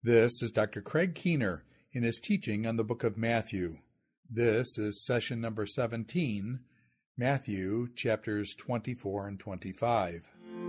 This is Dr. Craig Keener in his teaching on the book of Matthew. This is session number 17, Matthew chapters 24 and 25.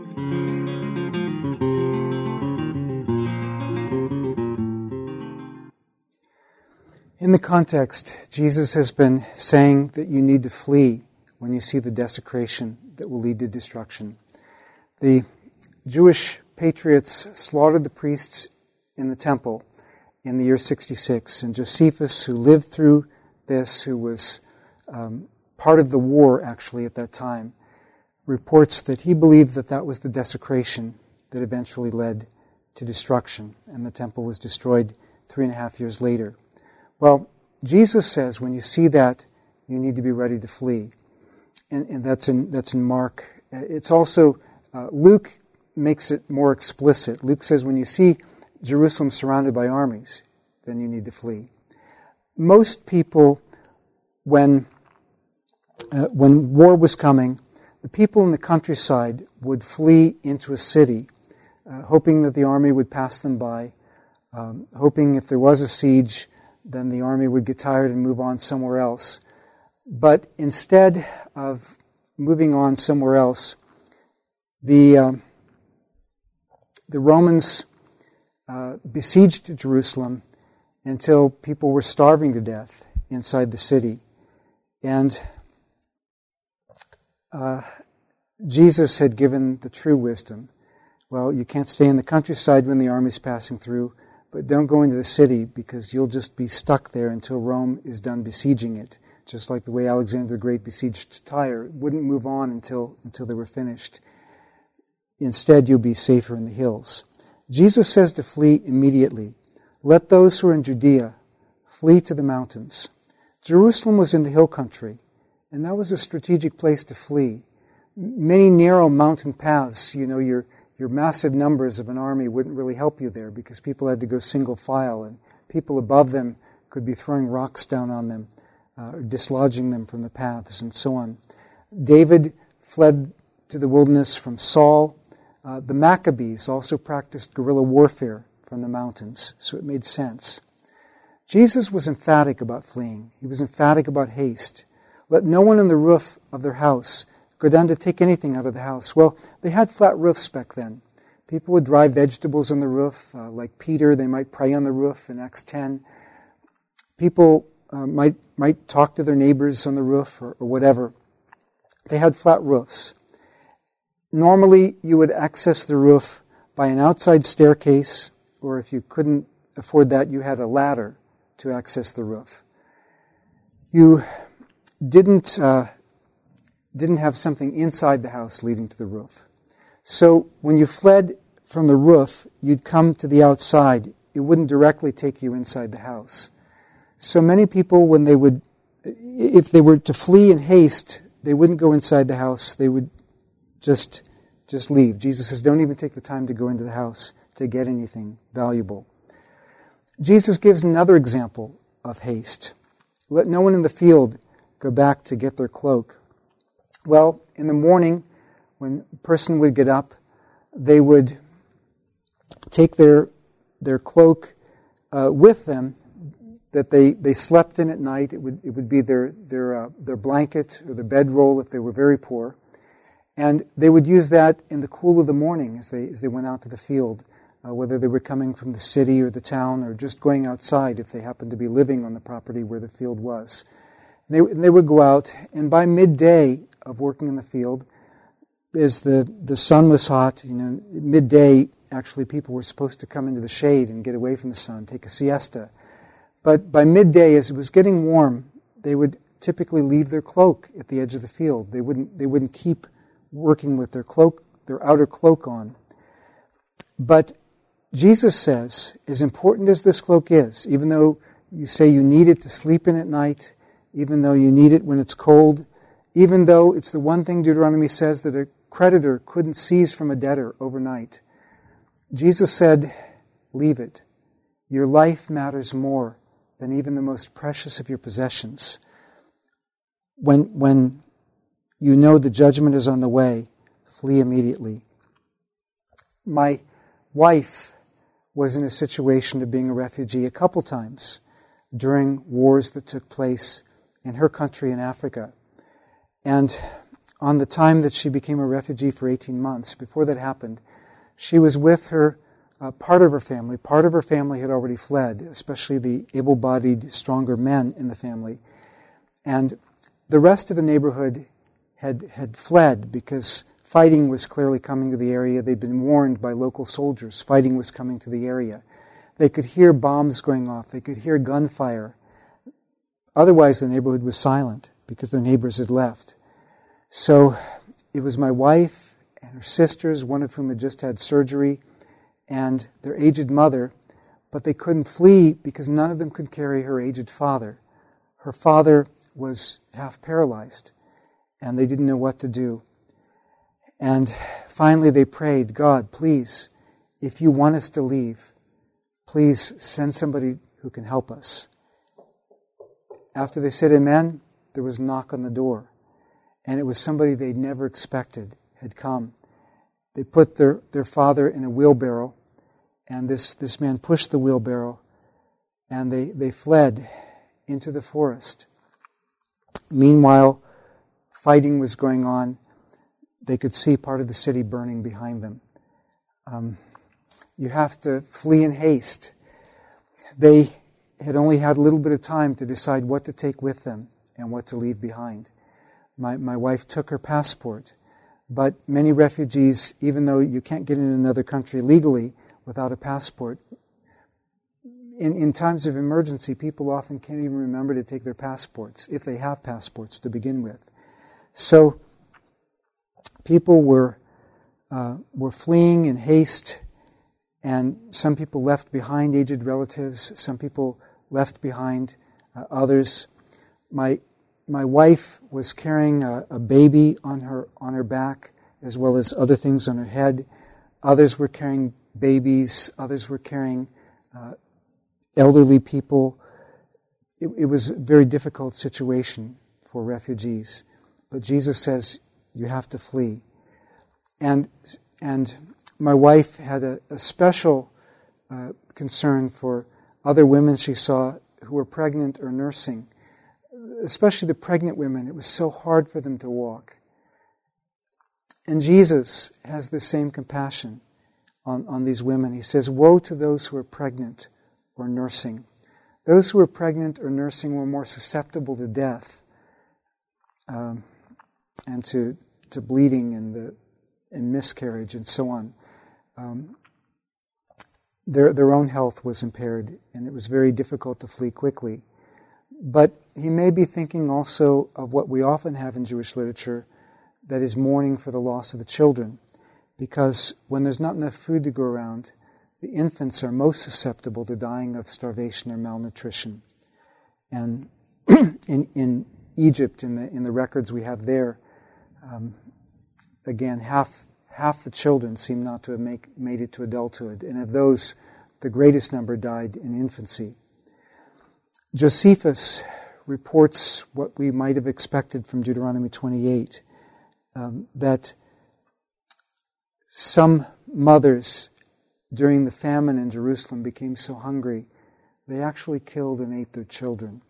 In the context, Jesus has been saying that you need to flee when you see the desecration that will lead to destruction. The Jewish patriots slaughtered the priests in the temple in the year 66, and Josephus, who lived through this, who was part of the war actually at that time, reports that he believed that that was the desecration that eventually led to destruction, and the temple was destroyed 3.5 years later. Well, Jesus says when you see that, you need to be ready to flee. And that's in Mark. It's also, Luke makes it more explicit. Luke says when you see Jerusalem surrounded by armies, then you need to flee. Most people, when war was coming, the people in the countryside would flee into a city, hoping that the army would pass them by, hoping if there was a siege, then the army would get tired and move on somewhere else. But instead of moving on somewhere else, the Romans besieged Jerusalem until people were starving to death inside the city. And Jesus had given the true wisdom. Well, you can't stay in the countryside when the army's passing through, but don't go into the city because you'll just be stuck there until Rome is done besieging it. Just like the way Alexander the Great besieged Tyre. It wouldn't move on until they were finished. Instead, you'll be safer in the hills. Jesus says to flee immediately. Let those who are in Judea flee to the mountains. Jerusalem was in the hill country, and that was a strategic place to flee. Many narrow mountain paths, your massive numbers of an army wouldn't really help you there because people had to go single file, and people above them could be throwing rocks down on them, or dislodging them from the paths, and so on. David fled to the wilderness from Saul. The Maccabees also practiced guerrilla warfare from the mountains, so it made sense. Jesus was emphatic about fleeing. He was emphatic about haste. Let no one on the roof of their house go down to take anything out of the house. Well, they had flat roofs back then. People would dry vegetables on the roof, like Peter. They might pray on the roof in Acts 10. People might talk to their neighbors on the roof or whatever. They had flat roofs. Normally, you would access the roof by an outside staircase, or if you couldn't afford that, you had a ladder to access the roof. You didn't have something inside the house leading to the roof. So when you fled from the roof, you'd come to the outside. It wouldn't directly take you inside the house. So many people, if they were to flee in haste, they wouldn't go inside the house. They would just leave. Jesus says, don't even take the time to go into the house to get anything valuable. Jesus gives another example of haste. Let no one in the field go back to get their cloak. Well, in the morning, when a person would get up, they would take their cloak with them that they slept in at night. It would be their blanket or their bedroll if they were very poor. And they would use that in the cool of the morning as they went out to the field, whether they were coming from the city or the town or just going outside if they happened to be living on the property where the field was. And they would go out, and by midday of working in the field, as the sun was hot, midday, actually people were supposed to come into the shade and get away from the sun, take a siesta. But by midday, as it was getting warm, they would typically leave their cloak at the edge of the field. They wouldn't keep working with their outer cloak on. But Jesus says, as important as this cloak is, even though you say you need it to sleep in at night, even though you need it when it's cold, even though it's the one thing Deuteronomy says that a creditor couldn't seize from a debtor overnight, Jesus said, leave it. Your life matters more than even the most precious of your possessions. When you know the judgment is on the way, flee immediately. My wife was in a situation of being a refugee a couple times during wars that took place in her country in Africa. And on the time that she became a refugee for 18 months, before that happened, she was with her part of her family. Part of her family had already fled, especially the able-bodied, stronger men in the family. And the rest of the neighborhood had fled because fighting was clearly coming to the area. They'd been warned by local soldiers. Fighting was coming to the area. They could hear bombs going off. They could hear gunfire. Otherwise, the neighborhood was silent because their neighbors had left. So it was my wife and her sisters, one of whom had just had surgery, and their aged mother, but they couldn't flee because none of them could carry her aged father. Her father was half paralyzed, and they didn't know what to do. And finally they prayed, God, please, if you want us to leave, please send somebody who can help us. After they said amen, there was a knock on the door. And it was somebody they'd never expected had come. They put their father in a wheelbarrow, and this man pushed the wheelbarrow, and they fled into the forest. Meanwhile, fighting was going on. They could see part of the city burning behind them. You have to flee in haste. They had only had a little bit of time to decide what to take with them and what to leave behind. My wife took her passport, but many refugees, even though you can't get in another country legally without a passport, in times of emergency, people often can't even remember to take their passports, if they have passports to begin with. So people were fleeing in haste, and some people left behind aged relatives, some people left behind others. My wife was carrying a baby on her back, as well as other things on her head. Others were carrying babies. Others were carrying elderly people. It was a very difficult situation for refugees. But Jesus says, you have to flee. And my wife had a special concern for other women she saw who were pregnant or nursing. Especially the pregnant women, it was so hard for them to walk. And Jesus has the same compassion on these women. He says, woe to those who are pregnant or nursing. Those who are pregnant or nursing were more susceptible to death and to bleeding and miscarriage and so on. Their own health was impaired, and it was very difficult to flee quickly. But he may be thinking also of what we often have in Jewish literature, that is mourning for the loss of the children. Because when there's not enough food to go around, the infants are most susceptible to dying of starvation or malnutrition. And in Egypt, in the records we have there, again, half the children seem not to have made it to adulthood. And of those, the greatest number died in infancy. Josephus reports what we might have expected from Deuteronomy 28, that some mothers during the famine in Jerusalem became so hungry, they actually killed and ate their children.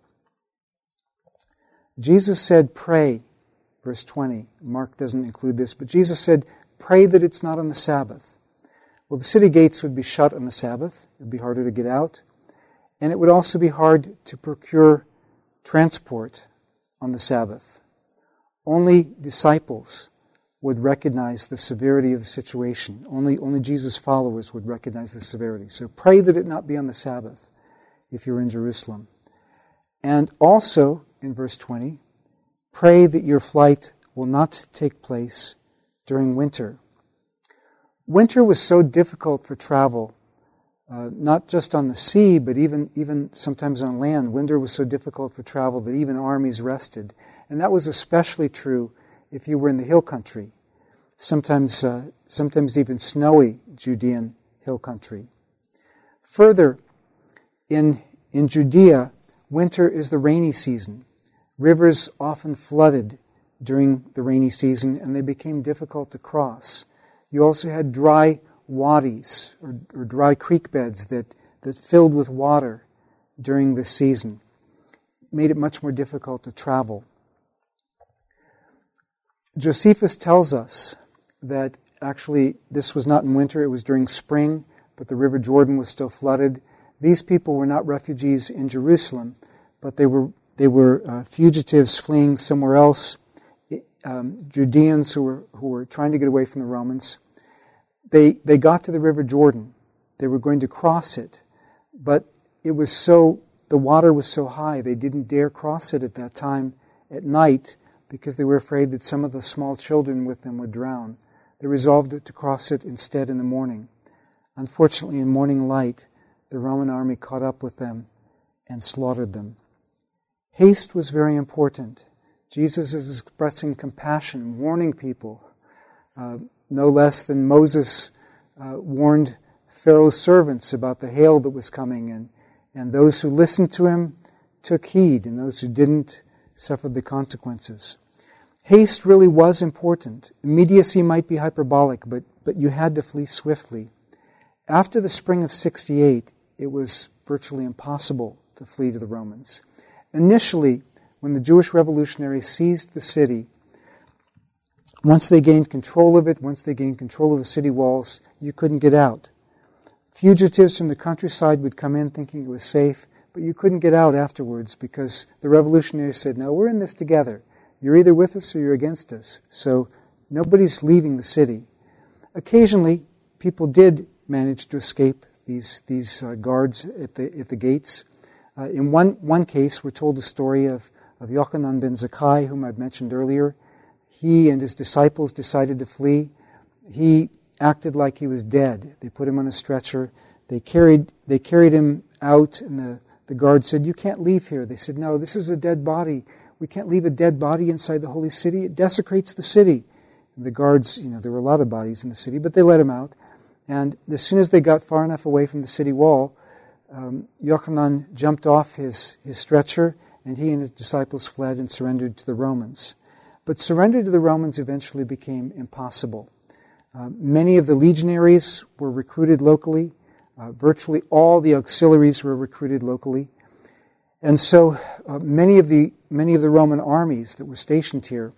Jesus said, pray, verse 20. Mark doesn't include this, but Jesus said, pray that it's not on the Sabbath. Well, the city gates would be shut on the Sabbath. It would be harder to get out. And it would also be hard to procure transport on the Sabbath. Only disciples would recognize the severity of the situation. Only Jesus' followers would recognize the severity. So pray that it not be on the Sabbath if you're in Jerusalem. And also, in verse 20, pray that your flight will not take place during winter. Winter was so difficult for travel. Not just on the sea, but even sometimes on land. Winter was so difficult for travel that even armies rested. And that was especially true if you were in the hill country. Sometimes even snowy Judean hill country. Further, in Judea, winter is the rainy season. Rivers often flooded during the rainy season, and they became difficult to cross. You also had dry wadis or dry creek beds that filled with water during this season. It made it much more difficult to travel. Josephus tells us that actually this was not in winter, it was during spring, but the River Jordan was still flooded. These people were not refugees in Jerusalem, but they were fugitives fleeing somewhere else, Judeans who were trying to get away from the Romans. They got to the River Jordan. They were going to cross it, but the water was so high they didn't dare cross it at that time at night because they were afraid that some of the small children with them would drown. They resolved to cross it instead in the morning. Unfortunately, in morning light, the Roman army caught up with them and slaughtered them. Haste was very important. Jesus is expressing compassion, warning people, no less than Moses warned Pharaoh's servants about the hail that was coming, and those who listened to him took heed, and those who didn't suffered the consequences. Haste really was important. Immediacy might be hyperbolic, but you had to flee swiftly. After the spring of 68, it was virtually impossible to flee to the Romans. Initially, when the Jewish revolutionaries seized the city, once they gained control of it, once they gained control of the city walls, you couldn't get out. Fugitives from the countryside would come in thinking it was safe, but you couldn't get out afterwards because the revolutionaries said, no, we're in this together. You're either with us or you're against us. So nobody's leaving the city. Occasionally, people did manage to escape these guards at the gates. In one case, we're told the story of Yochanan ben Zakkai, whom I've mentioned earlier. He and his disciples decided to flee. He acted like he was dead. They put him on a stretcher. They carried him out, and the guard said, "You can't leave here." They said, "No, this is a dead body. We can't leave a dead body inside the holy city. It desecrates the city." And the guards, there were a lot of bodies in the city, but they let him out. And as soon as they got far enough away from the city wall, Yochanan jumped off his stretcher, and he and his disciples fled and surrendered to the Romans. But surrender to the Romans eventually became impossible. Many of the legionaries were recruited locally. Virtually all the auxiliaries were recruited locally. And so many of the Roman armies that were stationed here,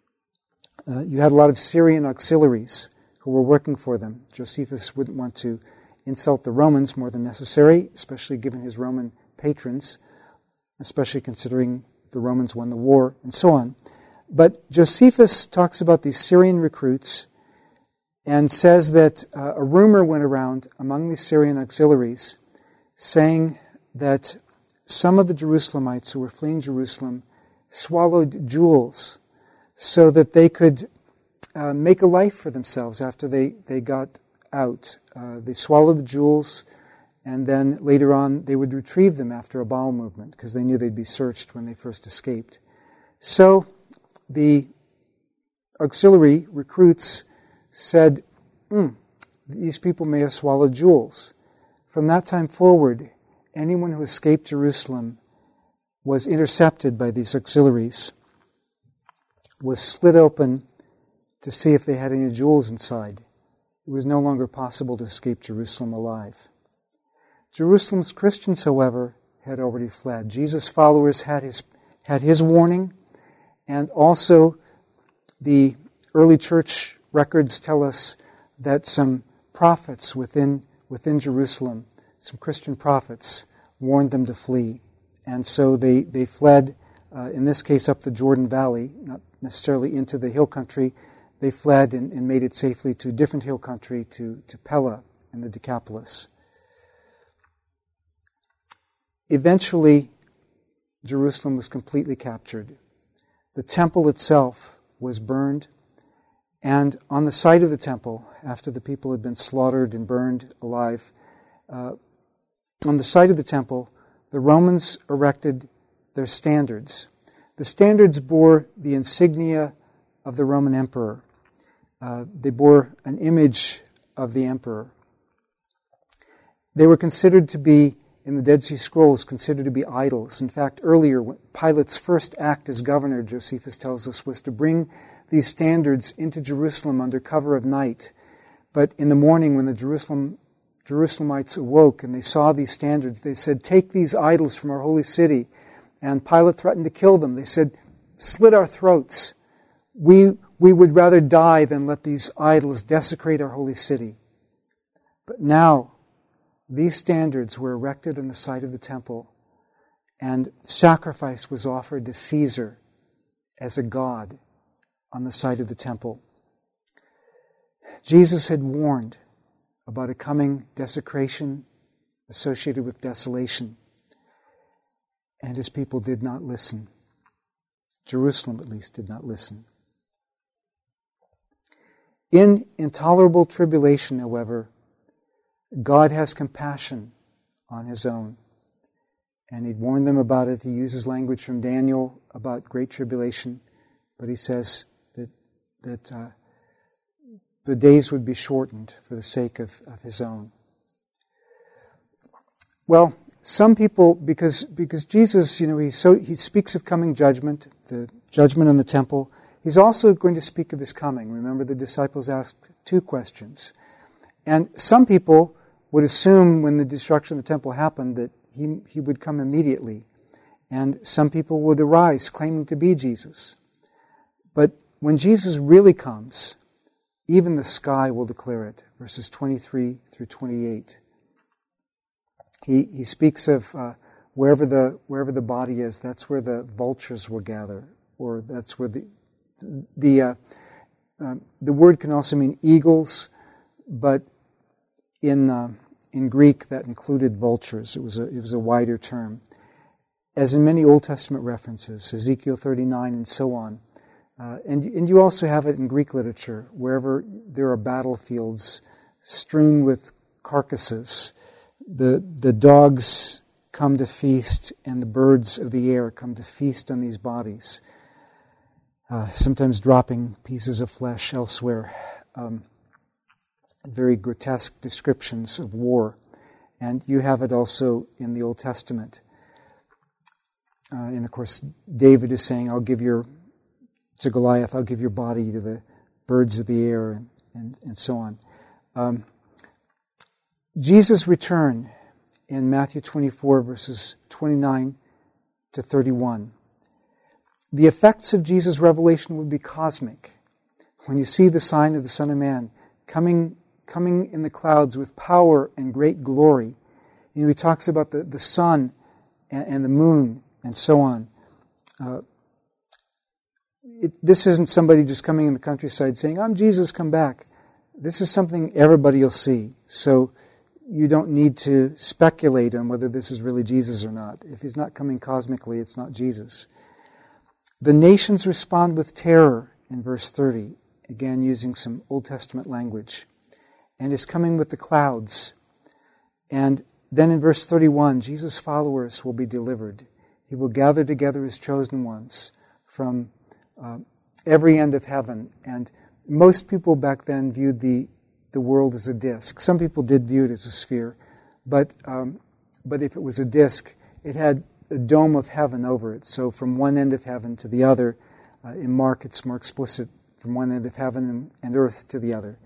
you had a lot of Syrian auxiliaries who were working for them. Josephus wouldn't want to insult the Romans more than necessary, especially given his Roman patrons, especially considering the Romans won the war, and so on. But Josephus talks about these Syrian recruits and says that a rumor went around among the Syrian auxiliaries saying that some of the Jerusalemites who were fleeing Jerusalem swallowed jewels so that they could make a life for themselves after they got out. They swallowed the jewels, and then later on they would retrieve them after a bowel movement because they knew they'd be searched when they first escaped. So the auxiliary recruits said, these people may have swallowed jewels. From that time forward, anyone who escaped Jerusalem was intercepted by these auxiliaries, was split open to see if they had any jewels inside. It was no longer possible to escape Jerusalem alive. Jerusalem's Christians, however, had already fled. Jesus' followers had his warning, and also the early church records tell us that some prophets within Jerusalem, some Christian prophets, warned them to flee. And so they fled, in this case up the Jordan Valley, not necessarily into the hill country. They fled and made it safely to a different hill country, to Pella in the Decapolis. Eventually, Jerusalem was completely captured. The temple itself was burned, and on the site of the temple, after the people had been slaughtered and burned alive, on the site of the temple, the Romans erected their standards. The standards bore the insignia of the Roman emperor. They bore an image of the emperor. They were considered to be, in the Dead Sea Scrolls, considered to be idols. In fact, earlier, Pilate's first act as governor, Josephus tells us, was to bring these standards into Jerusalem under cover of night. But in the morning when the Jerusalemites awoke and they saw these standards, they said, "Take these idols from our holy city." And Pilate threatened to kill them. They said, "Slit our throats. We would rather die than let these idols desecrate our holy city." But now, these standards were erected on the site of the temple, and sacrifice was offered to Caesar as a god on the site of the temple. Jesus had warned about a coming desecration associated with desolation, and his people did not listen. Jerusalem, at least, did not listen. In intolerable tribulation, however, God has compassion on his own. And he'd warned them about it. He uses language from Daniel about great tribulation, but he says that the days would be shortened for the sake of his own. Well, some people, because Jesus, he speaks of coming judgment, the judgment on the temple. He's also going to speak of his coming. Remember, the disciples asked 2 questions. And some people would assume when the destruction of the temple happened that he would come immediately. And some people would arise claiming to be Jesus. But when Jesus really comes, even the sky will declare it. Verses 23 through 28. He speaks of wherever the body is, that's where the vultures will gather, or that's where the word can also mean eagles, but in Greek that included vultures. It was a wider term, as in many Old Testament references, Ezekiel 39 and so on. And you also have it in Greek literature, wherever there are battlefields strewn with carcasses. The dogs come to feast, and the birds of the air come to feast on these bodies, sometimes dropping pieces of flesh elsewhere. Very grotesque descriptions of war. And you have it also in the Old Testament. And of course, David is saying, to Goliath, "I'll give your body to the birds of the air," and so on. Jesus' return in Matthew 24, verses 29 to 31. The effects of Jesus' revelation would be cosmic. When you see the sign of the Son of Man coming in the clouds with power and great glory, he talks about the sun and the moon and so on. This isn't somebody just coming in the countryside saying, "I'm Jesus, come back." This is something everybody will see. So you don't need to speculate on whether this is really Jesus or not. If he's not coming cosmically, it's not Jesus. The nations respond with terror in verse 30, again using some Old Testament language, and is coming with the clouds. And then in verse 31, Jesus' followers will be delivered. He will gather together his chosen ones from every end of heaven. And most people back then viewed the world as a disk. Some people did view it as a sphere, but if it was a disk, it had a dome of heaven over it. So from one end of heaven to the other, in Mark it's more explicit, from one end of heaven and earth to the other.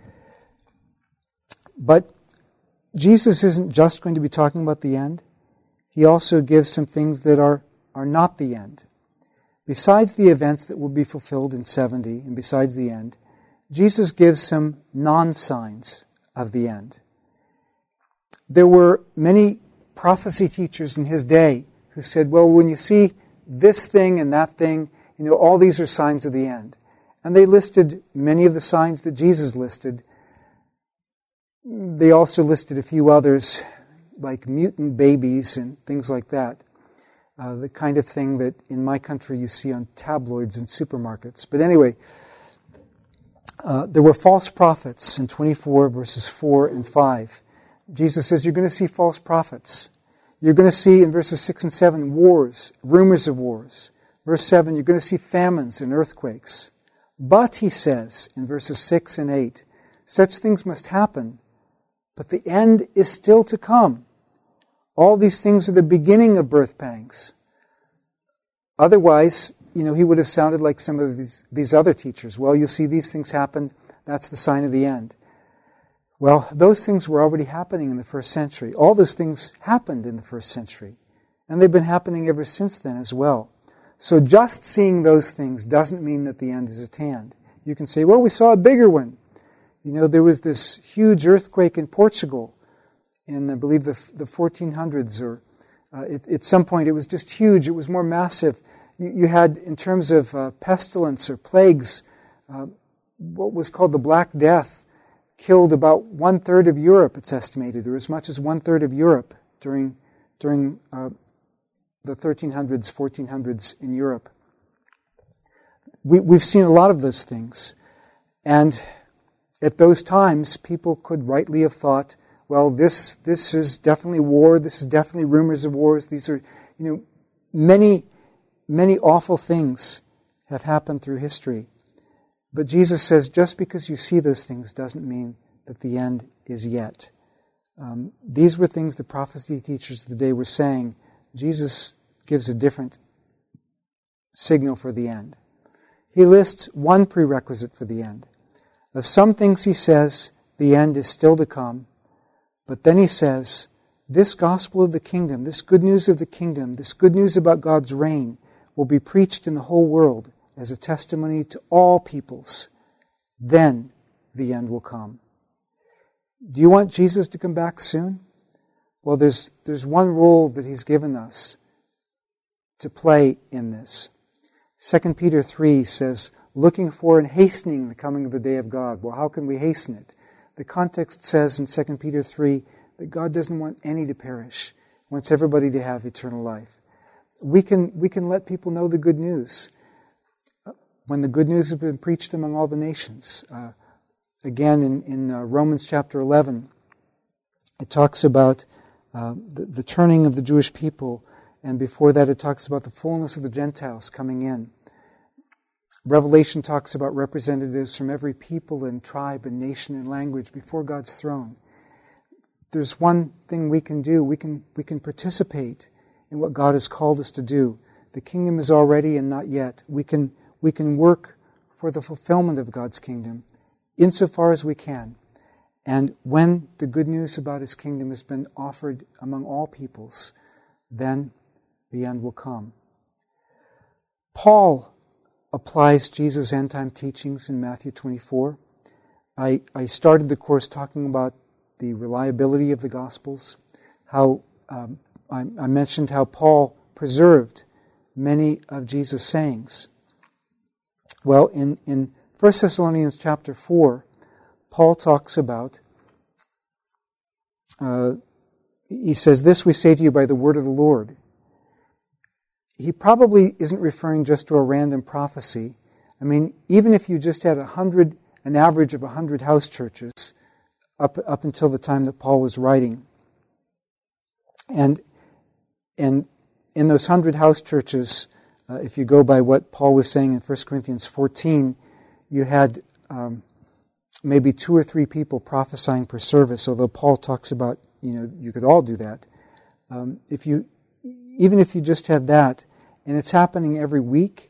But Jesus isn't just going to be talking about the end. He also gives some things that are not the end. Besides the events that will be fulfilled in 70, and besides the end, Jesus gives some non-signs of the end. There were many prophecy teachers in his day who said, well, when you see this thing and that thing, all these are signs of the end. And they listed many of the signs that Jesus listed. They also listed a few others, like mutant babies and things like that. The kind of thing that in my country you see on tabloids and supermarkets. But anyway, there were false prophets in 24 verses 4 and 5. Jesus says you're going to see false prophets. You're going to see in verses 6 and 7 wars, rumors of wars. Verse 7, you're going to see famines and earthquakes. But, he says in verses 6 and 8, such things must happen, but the end is still to come. All these things are the beginning of birth pangs. Otherwise, he would have sounded like some of these other teachers. Well, you see these things happen, that's the sign of the end. Well, those things were already happening in the first century. All those things happened in the first century. And they've been happening ever since then as well. So just seeing those things doesn't mean that the end is at hand. You can say, well, we saw a bigger one. There was this huge earthquake in Portugal in, I believe, the 1400s, or at some point it was just huge. It was more massive. You had, in terms of pestilence or plagues, what was called the Black Death killed about 1/3 of Europe, it's estimated, or as much as 1/3 of Europe during the 1300s, 1400s in Europe. We've seen a lot of those things. And at those times, people could rightly have thought, well, this is definitely war, this is definitely rumors of wars, these are, many, many awful things have happened through history. But Jesus says, just because you see those things doesn't mean that the end is yet. These were things the prophecy teachers of the day were saying. Jesus gives a different signal for the end. He lists one prerequisite for the end. Of some things he says, the end is still to come. But then he says, this gospel of the kingdom, this good news of the kingdom, this good news about God's reign will be preached in the whole world as a testimony to all peoples. Then the end will come. Do you want Jesus to come back soon? Well, there's one role that he's given us to play in this. 2 Peter 3 says, looking for and hastening the coming of the day of God. Well, how can we hasten it? The context says in 2 Peter 3 that God doesn't want any to perish. He wants everybody to have eternal life. We can let people know the good news. When the good news has been preached among all the nations. Again, in Romans chapter 11, it talks about the turning of the Jewish people, and before that it talks about the fullness of the Gentiles coming in. Revelation talks about representatives from every people and tribe and nation and language before God's throne. There's one thing we can do. We can participate in what God has called us to do. The kingdom is already and not yet. We can work for the fulfillment of God's kingdom insofar as we can. And when the good news about His kingdom has been offered among all peoples, then the end will come. Paul applies Jesus' end-time teachings in Matthew 24. I started the course talking about the reliability of the Gospels, how I mentioned how Paul preserved many of Jesus' sayings. Well, in 1 Thessalonians chapter 4, Paul talks about, he says, this we say to you by the word of the Lord. He probably isn't referring just to a random prophecy. I mean, even if you just had an average of 100 house churches up until the time that Paul was writing, and in those 100 house churches, if you go by what Paul was saying in 1 Corinthians 14, you had maybe 2 or 3 people prophesying per service, although Paul talks about, you could all do that. Even if you just had that, and it's happening every week,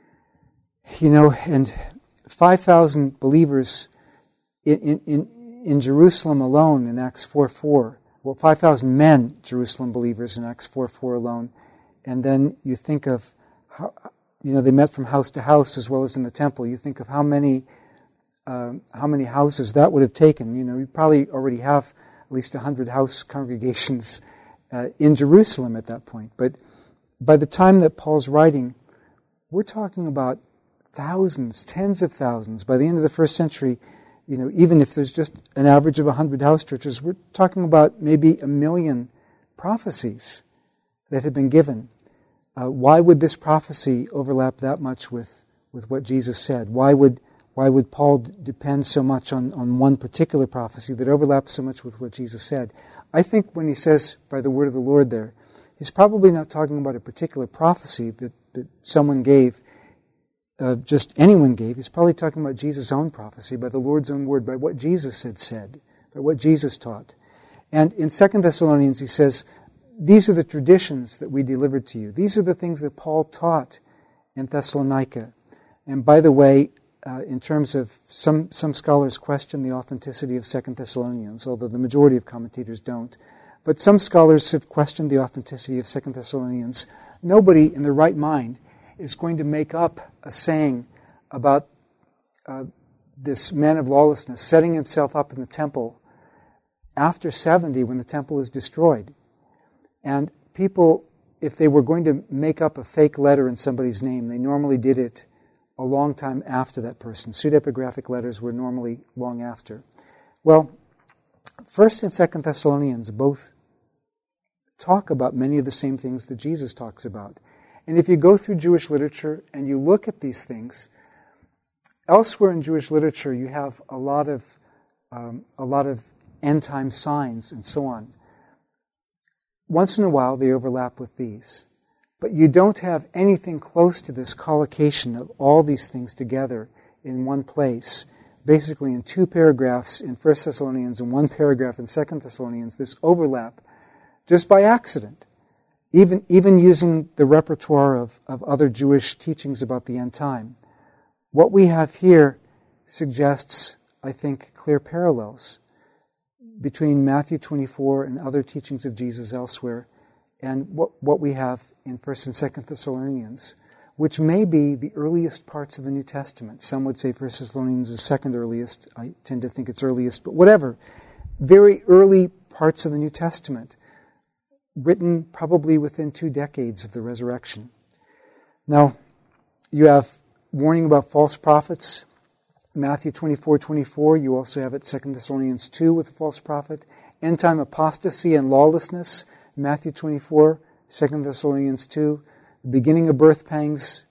and 5,000 believers in Jerusalem alone in Acts 4:4. Well, 5,000 men, Jerusalem believers in Acts 4:4 alone. And then you think of how, they met from house to house as well as in the temple. You think of how many houses that would have taken. You probably already have at least 100 house congregations in Jerusalem at that point. But by the time that Paul's writing, we're talking about thousands, tens of thousands. By the end of the first century, even if there's just an average of 100 house churches, we're talking about maybe 1 million prophecies that had been given. Why would this prophecy overlap that much with what Jesus said? Why would Paul depend so much on one particular prophecy that overlaps so much with what Jesus said? I think when he says, by the word of the Lord there, he's probably not talking about a particular prophecy that someone gave, just anyone gave. He's probably talking about Jesus' own prophecy, by the Lord's own word, by what Jesus had said, by what Jesus taught. And in 2 Thessalonians he says, these are the traditions that we delivered to you. These are the things that Paul taught in Thessalonica. And by the way, in terms of some scholars question the authenticity of 2 Thessalonians, although the majority of commentators don't. But some scholars have questioned the authenticity of 2 Thessalonians. Nobody in their right mind is going to make up a saying about this man of lawlessness setting himself up in the temple after 70 when the temple is destroyed. And people, if they were going to make up a fake letter in somebody's name, they normally did it a long time after that person. Pseudepigraphic letters were normally long after. Well, 1st and 2nd Thessalonians both talk about many of the same things that Jesus talks about. And if you go through Jewish literature and you look at these things, elsewhere in Jewish literature you have a lot of end-time signs and so on. Once in a while they overlap with these. But you don't have anything close to this collocation of all these things together in one place. Basically in 2 paragraphs in 1 Thessalonians and 1 paragraph in 2 Thessalonians, this overlap just by accident. Even using the repertoire of other Jewish teachings about the end time. What we have here suggests, I think, clear parallels between Matthew 24 and other teachings of Jesus elsewhere and what we have in 1st and 2nd Thessalonians, which may be the earliest parts of the New Testament. Some would say 1 Thessalonians is second earliest. I tend to think it's earliest, but whatever. Very early parts of the New Testament, written probably within 2 decades of the resurrection. Now, you have warning about false prophets, Matthew 24:24. You also have it 2 Thessalonians 2 with the false prophet. End-time apostasy and lawlessness, Matthew 24, 2 Thessalonians 2. The beginning of birth pangs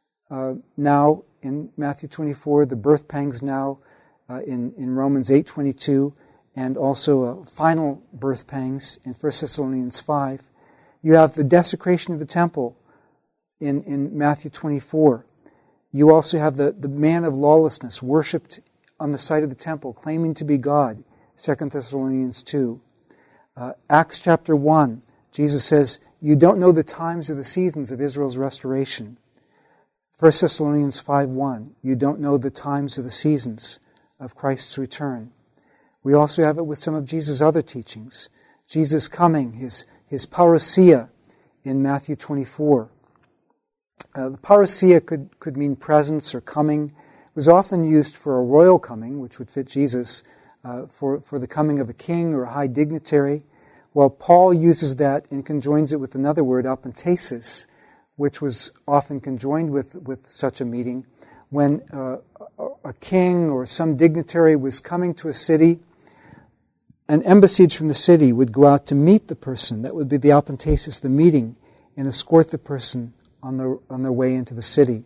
now in Matthew 24. The birth pangs now in Romans 8:22. And also final birth pangs in 1 Thessalonians 5. You have the desecration of the temple in Matthew 24. You also have the man of lawlessness worshipped on the site of the temple, claiming to be God, 2 Thessalonians 2. Acts chapter 1, Jesus says, you don't know the times or the seasons of Israel's restoration. 1 Thessalonians 5:1, you don't know the times or the seasons of Christ's return. We also have it with some of Jesus' other teachings. Jesus coming, his parousia in Matthew 24. The parousia could mean presence or coming. It was often used for a royal coming, which would fit Jesus, for the coming of a king or a high dignitary. Well, Paul uses that and conjoins it with another word, apantesis, which was often conjoined with such a meeting. When a king or some dignitary was coming to a city, an embassage from the city would go out to meet the person. That would be the apantesis, the meeting, and escort the person on their way into the city.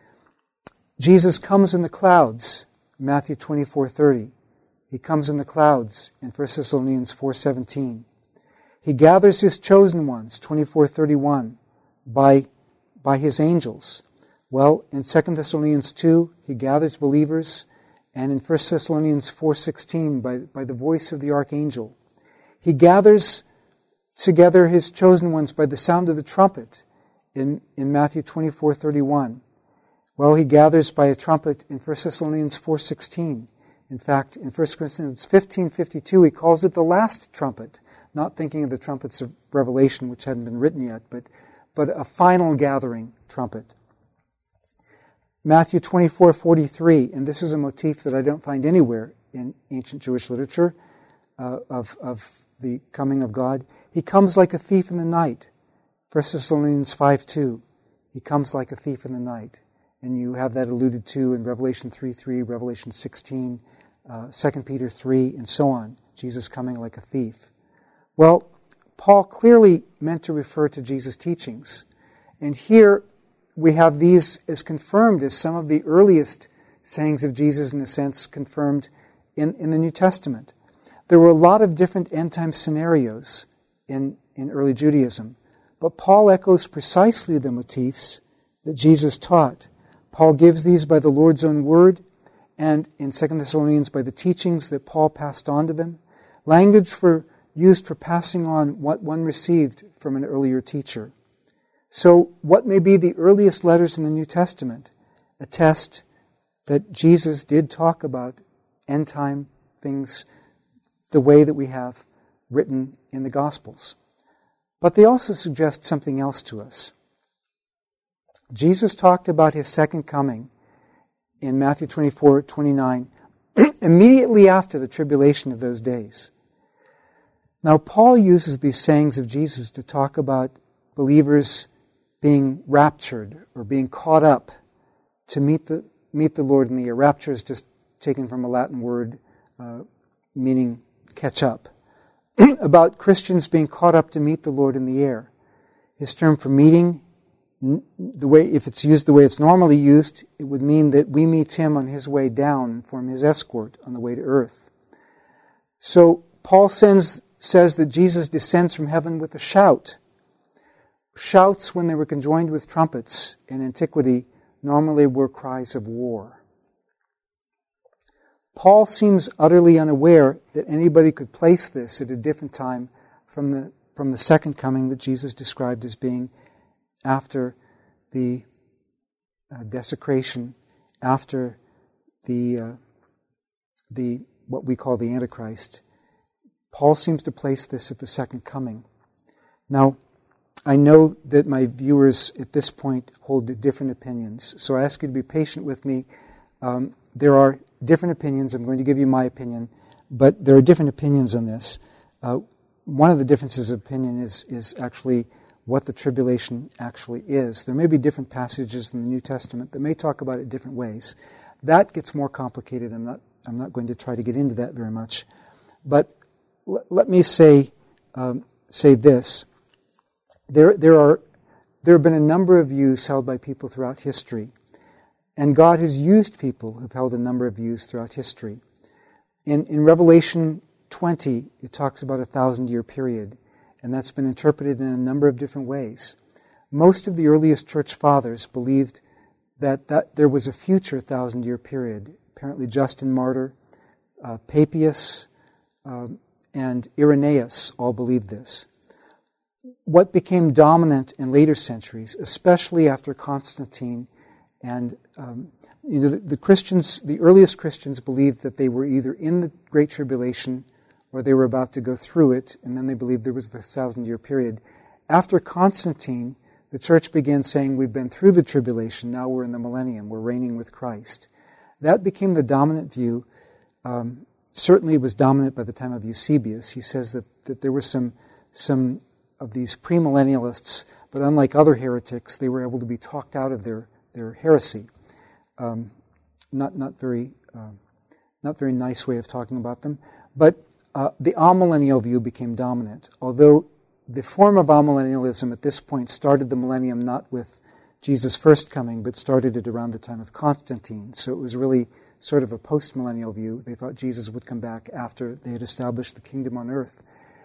Jesus comes in the clouds, Matthew 24:30. He comes in the clouds in 1 Thessalonians 4:17. He gathers his chosen ones, 24:31, by his angels. Well, in 2 Thessalonians 2, he gathers believers, and in 1 Thessalonians 4:16, by the voice of the archangel. He gathers together his chosen ones by the sound of the trumpet in Matthew 24:31. Well, he gathers by a trumpet in 1 Thessalonians 4:16. In fact, in 1 Corinthians 15:52, he calls it the last trumpet, not thinking of the trumpets of Revelation, which hadn't been written yet, but a final gathering trumpet. Matthew 24:43, and this is a motif that I don't find anywhere in ancient Jewish literature of the coming of God. He comes like a thief in the night. 1 Thessalonians 5:2, he comes like a thief in the night. And you have that alluded to in Revelation 3:3, Revelation 16, 2 Peter 3, and so on. Jesus coming like a thief. Well, Paul clearly meant to refer to Jesus' teachings. And here we have these as confirmed as some of the earliest sayings of Jesus, in a sense, confirmed in the New Testament. There were a lot of different end-time scenarios in early Judaism, but Paul echoes precisely the motifs that Jesus taught. Paul gives these by the Lord's own word, and in 2 Thessalonians by the teachings that Paul passed on to them. Language used for passing on what one received from an earlier teacher. So what may be the earliest letters in the New Testament attest that Jesus did talk about end time things the way that we have written in the Gospels. But they also suggest something else to us. Jesus talked about his second coming in Matthew 24:29, immediately after the tribulation of those days. Now, Paul uses these sayings of Jesus to talk about believers being raptured or being caught up to meet the Lord in the air. Rapture is just taken from a Latin word meaning catch up. About Christians being caught up to meet the Lord in the air. His term for meeting, if it's used the way it's normally used, it would mean that we meet him on his way down and form his escort on the way to earth. So Paul says that Jesus descends from heaven with a shout. Shouts, when they were conjoined with trumpets in antiquity, normally were cries of war. Paul seems utterly unaware that anybody could place this at a different time from the second coming that Jesus described as being after the desecration, after the what we call the Antichrist. Paul seems to place this at the second coming. Now, I know that my viewers at this point hold different opinions, so I ask you to be patient with me. There are different opinions. I'm going to give you my opinion, but there are different opinions on this. One of the differences of opinion is actually what the tribulation actually is. There may be different passages in the New Testament that may talk about it different ways. That gets more complicated. I'm not going to try to get into that very much. But let me say this. There have been a number of views held by people throughout history, and God has used people who've held a number of views throughout history. In Revelation 20, it talks about a 1,000-year period, and that's been interpreted in a number of different ways. Most of the earliest church fathers believed that there was a future 1,000-year period. Apparently Justin Martyr, Papias, and Irenaeus all believed this. What became dominant in later centuries, especially after Constantine, and the earliest Christians believed that they were either in the Great Tribulation or they were about to go through it, and then they believed there was the 1,000-year period. After Constantine, the church began saying, we've been through the tribulation, now we're in the millennium, we're reigning with Christ. That became the dominant view. Certainly it was dominant by the time of Eusebius. He says that there were some of these premillennialists, but unlike other heretics, they were able to be talked out of their heresy. Not very nice way of talking about them. But the amillennial view became dominant, although the form of amillennialism at this point started the millennium not with Jesus' first coming, but started it around the time of Constantine. So it was really sort of a post-millennial view. They thought Jesus would come back after they had established the kingdom on earth.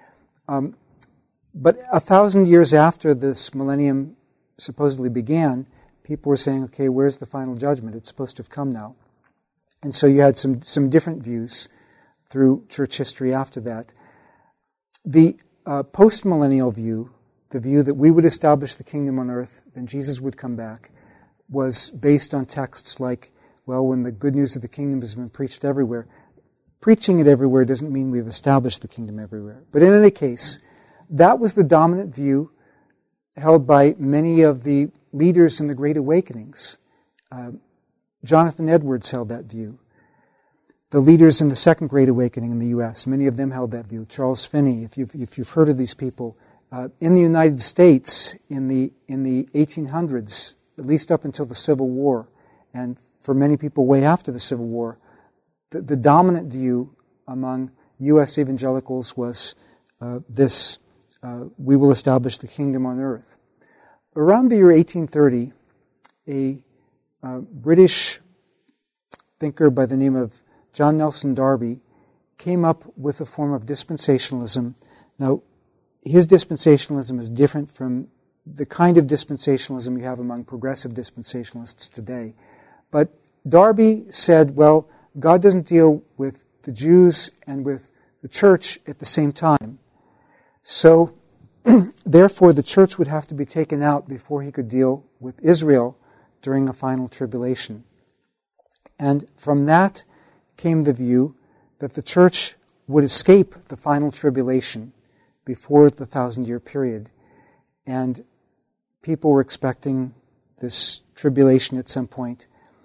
But 1,000 years after this millennium supposedly began, people were saying, okay, where's the final judgment? It's supposed to have come now. And so you had some different views through church history after that. The post-millennial view, the view that we would establish the kingdom on earth, then Jesus would come back, was based on texts like, well, when the good news of the kingdom has been preached everywhere. Preaching it everywhere doesn't mean we've established the kingdom everywhere. But in any case, that was the dominant view held by many of the leaders in the Great Awakenings. Jonathan Edwards held that view. The leaders in the Second Great Awakening in the U.S., many of them held that view. Charles Finney, if you've heard of these people, in the United States in the 1800s, at least up until the Civil War, and for many people way after the Civil War, the dominant view among U.S. evangelicals was this: we will establish the kingdom on earth. Around the year 1830, a British thinker by the name of John Nelson Darby came up with a form of dispensationalism. Now, his dispensationalism is different from the kind of dispensationalism you have among progressive dispensationalists today. But Darby said, well, God doesn't deal with the Jews and with the church at the same time. So, therefore, the church would have to be taken out before he could deal with Israel during a final tribulation. And from that came the view that the church would escape the final tribulation before the 1,000-year period. And people were expecting this tribulation at some point.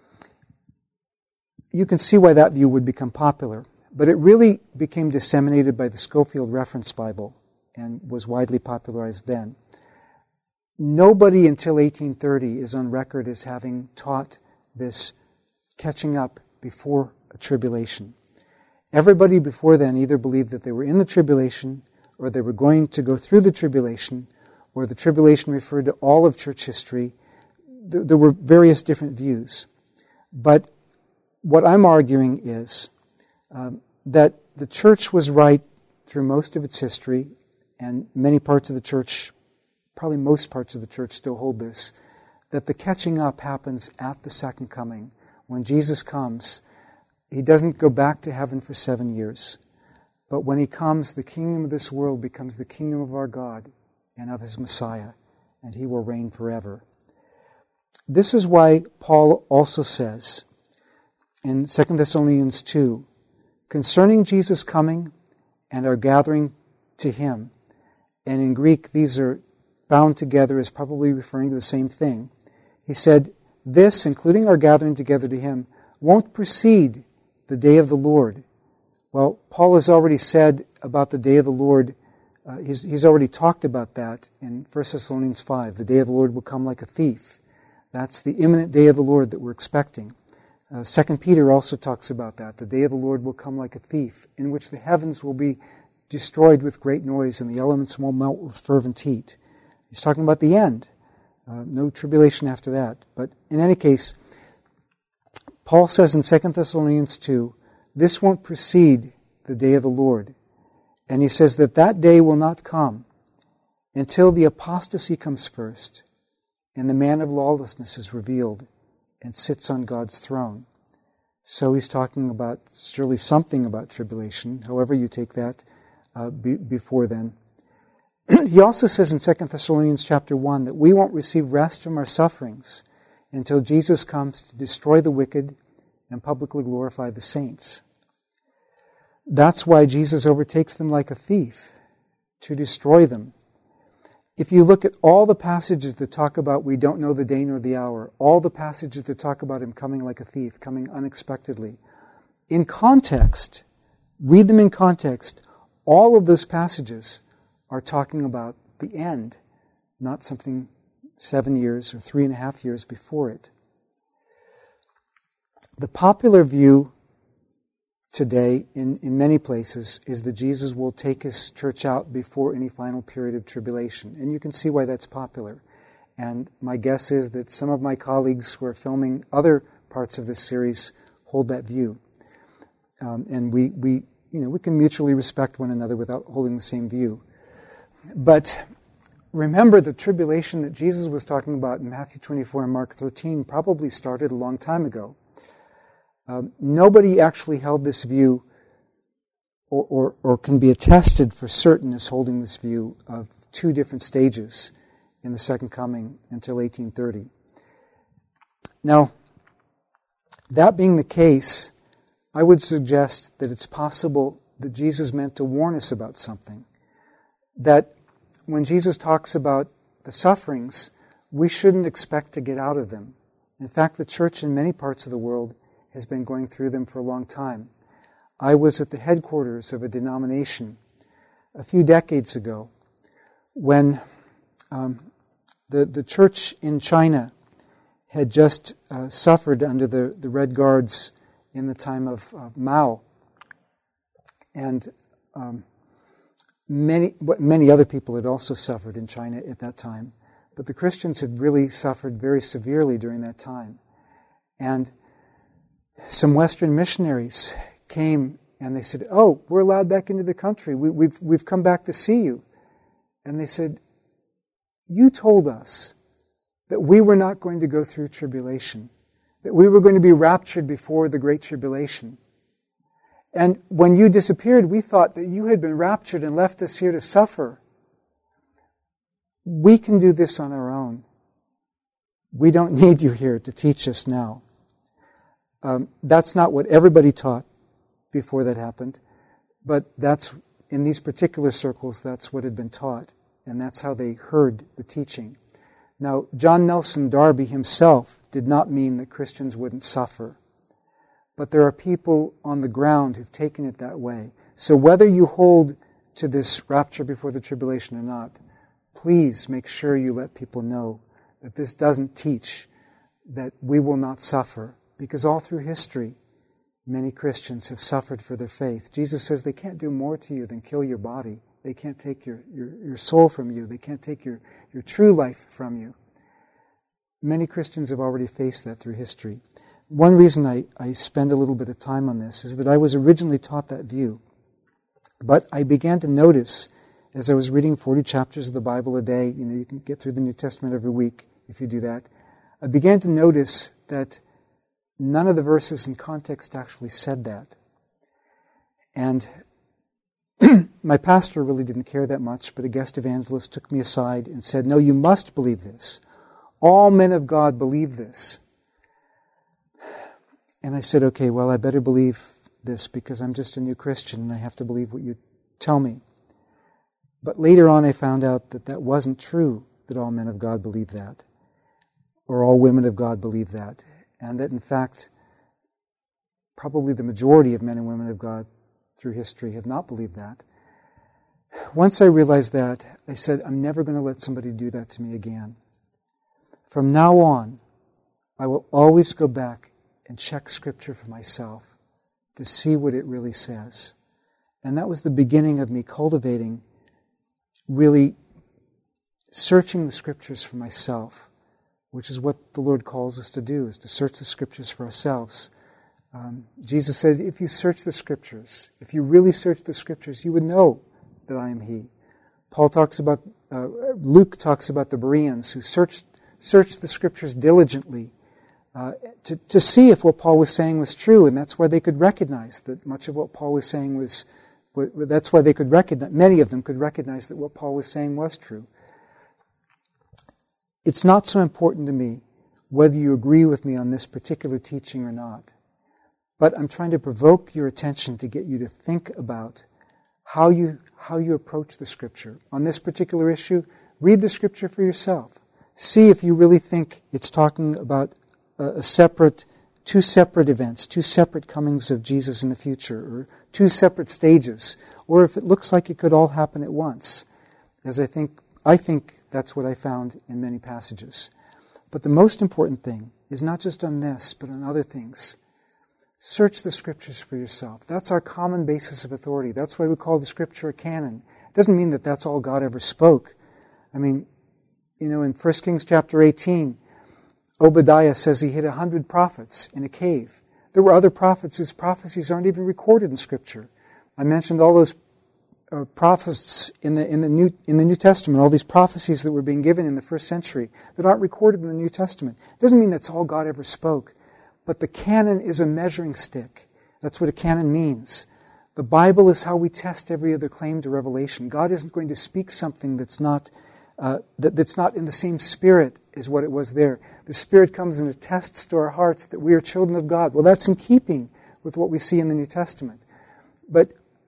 You can see why that view would become popular. But it really became disseminated by the Scofield Reference Bible and was widely popularized then. Nobody until 1830 is on record as having taught this catching up before a tribulation. Everybody before then either believed that they were in the tribulation, or they were going to go through the tribulation, or the tribulation referred to all of church history. There were various different views. But what I'm arguing is that the church was right through most of its history, and many parts of the church, probably most parts of the church still hold this, that the catching up happens at the second coming. When Jesus comes, He doesn't go back to heaven for 7 years. But when He comes, the kingdom of this world becomes the kingdom of our God and of His Messiah, and He will reign forever. This is why Paul also says in 2 Thessalonians 2, concerning Jesus' coming and our gathering to Him, and in Greek these are bound together as probably referring to the same thing. He said, this, including our gathering together to Him, won't precede the day of the Lord. Well, Paul has already said about the day of the Lord, he's already talked about that in 1 Thessalonians 5. The day of the Lord will come like a thief. That's the imminent day of the Lord that we're expecting. 2 Peter also talks about that. The day of the Lord will come like a thief, in which the heavens will be destroyed with great noise and the elements will melt with fervent heat. He's talking about the end. No tribulation after that. But in any case, Paul says in 2 Thessalonians 2, this won't precede the day of the Lord. And he says that that day will not come until the apostasy comes first and the man of lawlessness is revealed and sits on God's throne. So he's talking about surely something about tribulation, however you take that before then. He also says in 2 Thessalonians chapter 1 that we won't receive rest from our sufferings until Jesus comes to destroy the wicked and publicly glorify the saints. That's why Jesus overtakes them like a thief, to destroy them. If you look at all the passages that talk about we don't know the day nor the hour, all the passages that talk about Him coming like a thief, coming unexpectedly, in context, read them in context, all of those passages are talking about the end, not something 7 years or 3.5 years before it. The popular view today in many places is that Jesus will take His church out before any final period of tribulation. And you can see why that's popular. And my guess is that some of my colleagues who are filming other parts of this series hold that view. And we can mutually respect one another without holding the same view. But remember, the tribulation that Jesus was talking about in Matthew 24 and Mark 13 probably started a long time ago. Nobody actually held this view or can be attested for certain as holding this view of two different stages in the second coming until 1830. Now, that being the case, I would suggest that it's possible that Jesus meant to warn us about something. That when Jesus talks about the sufferings, we shouldn't expect to get out of them. In fact, the church in many parts of the world has been going through them for a long time. I was at the headquarters of a denomination a few decades ago when the church in China had just suffered under the Red Guards in the time of Mao. And many other people had also suffered in China at that time. But the Christians had really suffered very severely during that time. And some Western missionaries came and they said, "Oh, we're allowed back into the country. We've come back to see you." And they said, "You told us that we were not going to go through tribulation, that we were going to be raptured before the Great Tribulation. And when you disappeared, we thought that you had been raptured and left us here to suffer. We can do this on our own. We don't need you here to teach us now." That's not what everybody taught before that happened, but that's, in these particular circles, that's what had been taught, and that's how they heard the teaching. Now, John Nelson Darby himself did not mean that Christians wouldn't suffer, but there are people on the ground who've taken it that way. So whether you hold to this rapture before the tribulation or not, please make sure you let people know that this doesn't teach that we will not suffer, because all through history, many Christians have suffered for their faith. Jesus says they can't do more to you than kill your body. They can't take your soul from you. They can't take your true life from you. Many Christians have already faced that through history. One reason I spend a little bit of time on this is that I was originally taught that view. But I began to notice, as I was reading 40 chapters of the Bible a day, you can get through the New Testament every week if you do that, I began to notice that none of the verses in context actually said that. And my pastor really didn't care that much, but a guest evangelist took me aside and said, "No, you must believe this. All men of God believe this." And I said, "Okay, well, I better believe this because I'm just a new Christian and I have to believe what you tell me." But later on I found out that that wasn't true, that all men of God believe that, or all women of God believe that, and that in fact, probably the majority of men and women of God through history have not believed that. Once I realized that, I said, I'm never going to let somebody do that to me again. From now on, I will always go back and check Scripture for myself to see what it really says. And that was the beginning of me cultivating, really searching the Scriptures for myself, which is what the Lord calls us to do, is to search the Scriptures for ourselves. Jesus said, if you search the Scriptures, if you really search the Scriptures, you would know that I am He. Luke talks about the Bereans who searched the Scriptures diligently to see if what Paul was saying was true, and that's why they could recognize that much of what Paul was saying was, that's why they could recognize, many of them could recognize that what Paul was saying was true. It's not so important to me whether you agree with me on this particular teaching or not, but I'm trying to provoke your attention to get you to think about how you approach the Scripture. On this particular issue, read the Scripture for yourself. See if you really think it's talking about two separate events, two separate comings of Jesus in the future, or two separate stages, or if it looks like it could all happen at once, as I think that's what I found in many passages. But the most important thing is not just on this, but on other things. Search the Scriptures for yourself. That's our common basis of authority. That's why we call the Scripture a canon. It doesn't mean that that's all God ever spoke. I mean, in 1 Kings chapter 18, Obadiah says he hid 100 prophets in a cave. There were other prophets whose prophecies aren't even recorded in Scripture. I mentioned all those prophets in the New Testament, all these prophecies that were being given in the first century that aren't recorded in the New Testament. It doesn't mean that's all God ever spoke. But the canon is a measuring stick. That's what a canon means. The Bible is how we test every other claim to revelation. God isn't going to speak something that's not in the same spirit as what it was there. The Spirit comes and attests to our hearts that we are children of God. Well, that's in keeping with what we see in the New Testament. But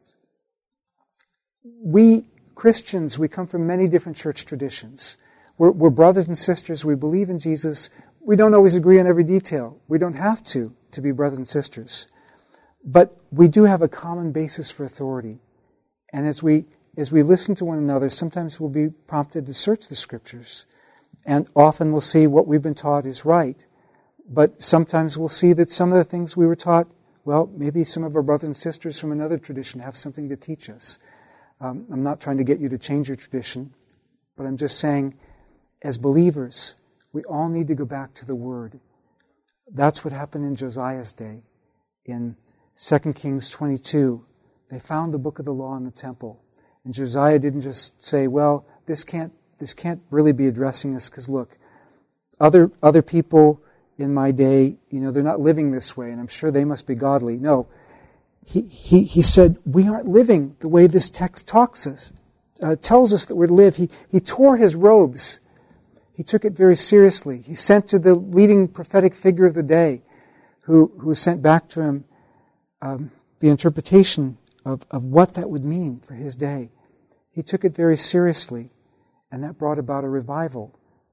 we Christians, we come from many different church traditions. We're brothers and sisters. We believe in Jesus. We don't always agree on every detail. We don't have to be brothers and sisters. But we do have a common basis for authority. And as we listen to one another, sometimes we'll be prompted to search the Scriptures. And often we'll see what we've been taught is right. But sometimes we'll see that some of the things we were taught, well, maybe some of our brothers and sisters from another tradition have something to teach us. I'm not trying to get you to change your tradition, but I'm just saying, as believers, we all need to go back to the Word. That's what happened in Josiah's day. In 2 Kings 22, they found the book of the law in the temple. And Josiah didn't just say, well, this can't really be addressing us because look, other people in my day, they're not living this way, and I'm sure they must be godly. No, he said, we aren't living the way this text tells us that we're to live. He tore his robes. He took it very seriously. He sent to the leading prophetic figure of the day, who sent back to him the interpretation of what that would mean for his day. He took it very seriously, and that brought about a revival.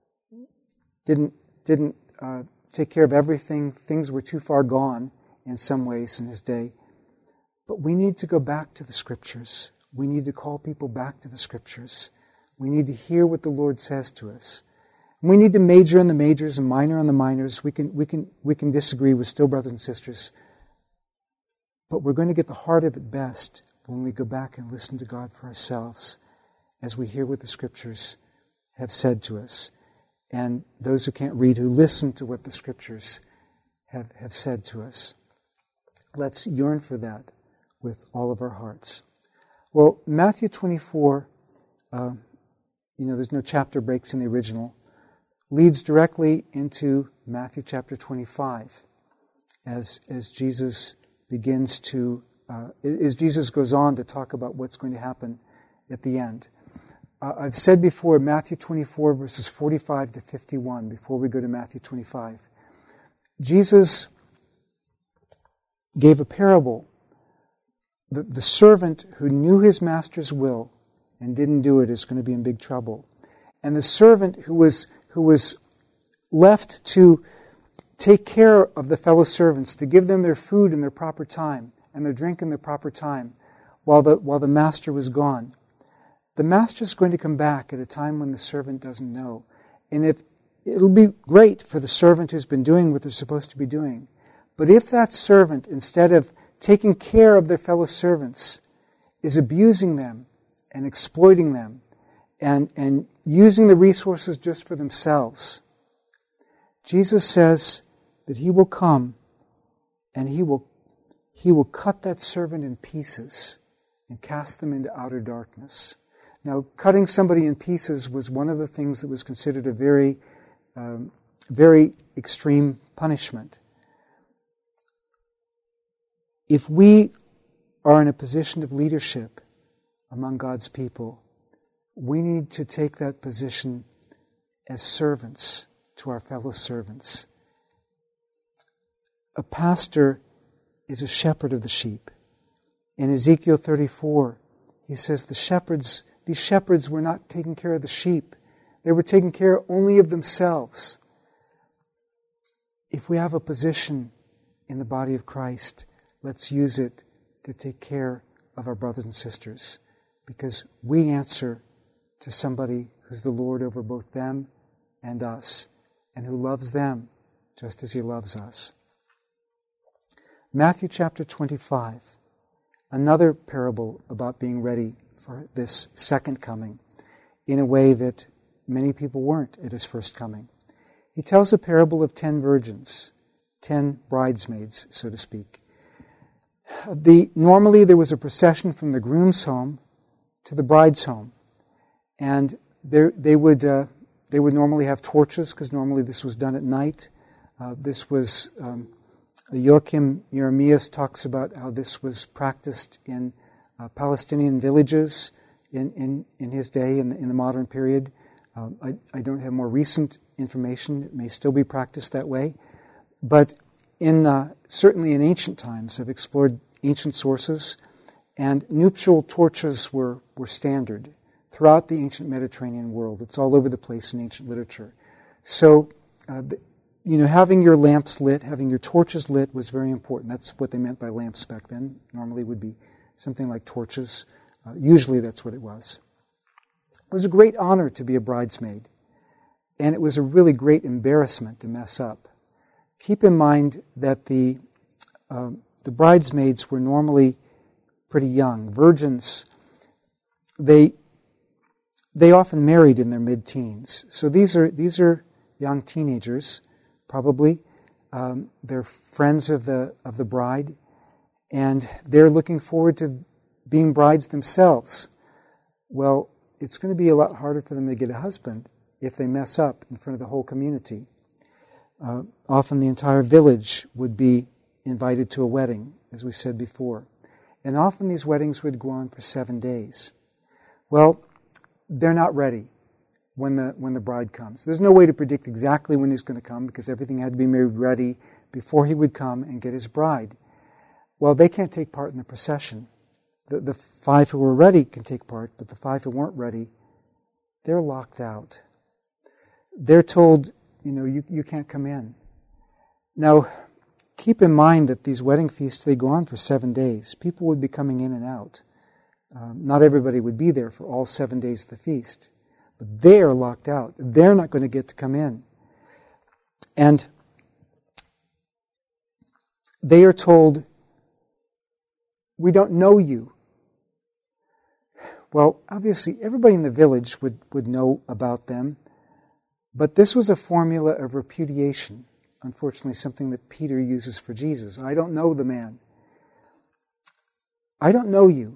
Didn't take care of everything. Things were too far gone in some ways in his day. But we need to go back to the Scriptures. We need to call people back to the Scriptures. We need to hear what the Lord says to us. We need to major in the majors and minor on the minors. We can disagree. We're still brothers and sisters. But we're going to get the heart of it best when we go back and listen to God for ourselves as we hear what the Scriptures have said to us. And those who can't read, who listen to what the Scriptures have said to us. Let's yearn for that with all of our hearts. Well, Matthew 24, there's no chapter breaks in the original, leads directly into Matthew chapter 25 as Jesus begins to, as Jesus goes on to talk about what's going to happen at the end. I've said before, Matthew 24 verses 45 to 51, before we go to Matthew 25. Jesus gave a parable. The servant who knew his master's will and didn't do it is going to be in big trouble. And the servant who was left to take care of the fellow servants, to give them their food in their proper time and their drink in their proper time while the master was gone. The master's going to come back at a time when the servant doesn't know. And it'll be great for the servant who's been doing what they're supposed to be doing. But if that servant, instead of taking care of their fellow servants, is abusing them and exploiting them and using the resources just for themselves, Jesus says that He will come and He will cut that servant in pieces and cast them into outer darkness. Now, cutting somebody in pieces was one of the things that was considered a very, very extreme punishment. If we are in a position of leadership among God's people, we need to take that position as servants to our fellow servants. A pastor is a shepherd of the sheep. In Ezekiel 34, he says these shepherds were not taking care of the sheep. They were taking care only of themselves. If we have a position in the body of Christ, let's use it to take care of our brothers and sisters, because we answer to somebody who's the Lord over both them and us, and who loves them just as He loves us. Matthew chapter 25, another parable about being ready for this second coming in a way that many people weren't at His first coming. He tells a parable of 10 virgins, 10 bridesmaids, so to speak. Normally there was a procession from the groom's home to the bride's home, and they would normally have torches, because normally this was done at night. This was Joachim Jeremias talks about how this was practiced in Palestinian villages in his day, in the modern period. I don't have more recent information. It may still be practiced that way. But certainly in ancient times, I've explored ancient sources, and nuptial torches were standard throughout the ancient Mediterranean world. It's all over the place in ancient literature. So, having your lamps lit, having your torches lit was very important. That's what they meant by lamps back then. Normally would be something like torches. Usually that's what it was. It was a great honor to be a bridesmaid, and it was a really great embarrassment to mess up. Keep in mind that the bridesmaids were normally pretty young. Virgins, they often married in their mid-teens. So these are young teenagers, probably. They're friends of the bride, and they're looking forward to being brides themselves. Well, it's going to be a lot harder for them to get a husband if they mess up in front of the whole community. Often the entire village would be invited to a wedding, as we said before. And often these weddings would go on for 7 days. Well, they're not ready when the bride comes. There's no way to predict exactly when he's going to come, because everything had to be made ready before he would come and get his bride. Well, they can't take part in the procession. The 5 who were ready can take part, but the 5 who weren't ready, they're locked out. They're told, you can't come in. Now, keep in mind that these wedding feasts, they go on for 7 days. People would be coming in and out. Not everybody would be there for all 7 days of the feast. But they are locked out. They're not going to get to come in. And they are told, we don't know you. Well, obviously, everybody in the village would know about them. But this was a formula of repudiation. Unfortunately, something that Peter uses for Jesus. I don't know the man. I don't know you.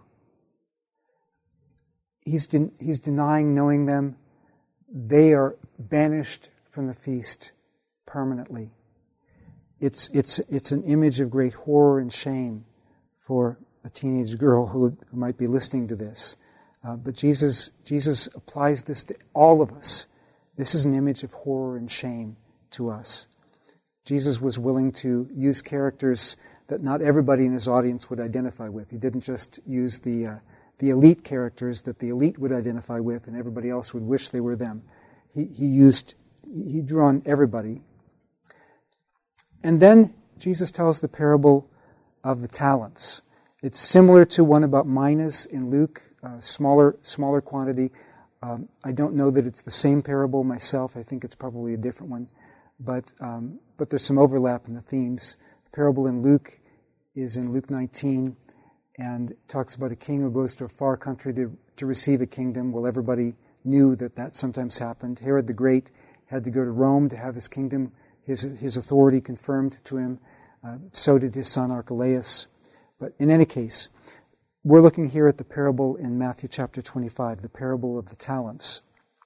He's denying knowing them. They are banished from the feast permanently. It's an image of great horror and shame for a teenage girl who might be listening to this. But Jesus applies this to all of us. This is an image of horror and shame to us. Jesus was willing to use characters that not everybody in his audience would identify with. He didn't just use the elite characters that the elite would identify with and everybody else would wish they were them. He drew on everybody. And then Jesus tells the parable of the talents. It's similar to one about minas in Luke, smaller quantity. I don't know that it's the same parable myself. I think it's probably a different one. But there's some overlap in the themes. The parable in Luke is in Luke 19 and talks about a king who goes to a far country to receive a kingdom. Well, everybody knew that sometimes happened. Herod the Great had to go to Rome to have his kingdom, his authority confirmed to him. So did his son Archelaus. But in any case, we're looking here at the parable in Matthew chapter 25, the parable of the talents.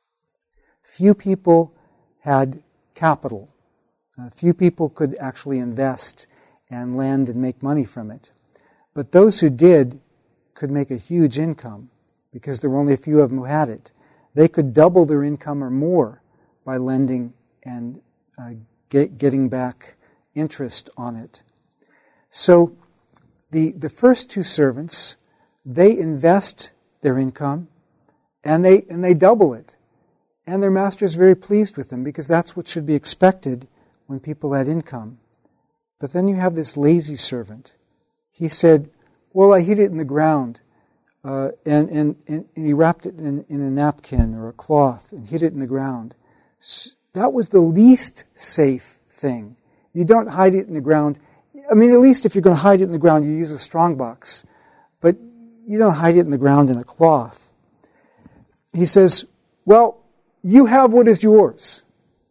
Few people had capital. Few people could actually invest and lend and make money from it. But those who did could make a huge income because there were only a few of them who had it. They could double their income or more by lending and getting back interest on it. So the first 2 servants, they invest their income and they double it. And their master is very pleased with them because that's what should be expected when people had income. But then you have this lazy servant. He said, well, I hid it in the ground and he wrapped it in a napkin or a cloth and hid it in the ground. That was the least safe thing. You don't hide it in the ground. I mean, at least if you're going to hide it in the ground, you use a strongbox. But you don't hide it in the ground in a cloth. He says, well, you have what is yours.